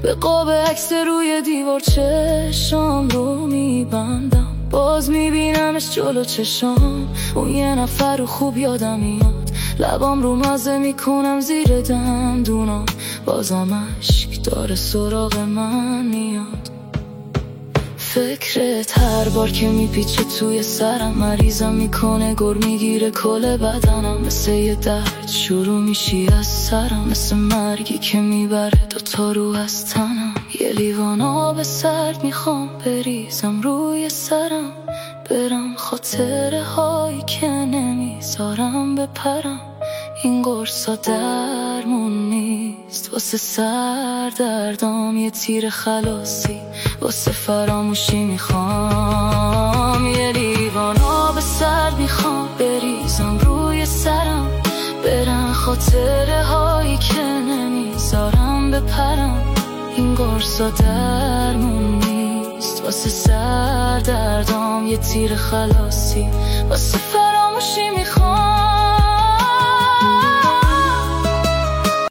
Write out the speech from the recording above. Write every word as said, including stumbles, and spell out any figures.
به قاب عکس روی دیوار چشام رو میبندم، باز میبینمش جلو چشام. اون یه نفر رو خوب یادم میاد، لبام رو مزه میکنم زیر دندونام، بازم اشک داره سراغ من میاد. فکرت هر بار که میپیچه توی سرم، مریضم میکنه گر میگیره کل بدنم. مثل یه درد شروع میشی از سرم، مثل مرگی که میبره دوتا رو از تنم. یه لیوان آب سرد میخوام بریزم روی سرم، برم خاطره هایی که نمیذارم بپرم. این قرصا درمون نیست واسه سردردام، یه تیر خلاصی واسه فراموشی میخوام. یه لیوان آب سرد میخوام بریزم روی سرم، برم خاطره هایی که نمیذارم بپرم. این قرصا درمون نیست واسه سردردام، یه تیر خلاصی واسه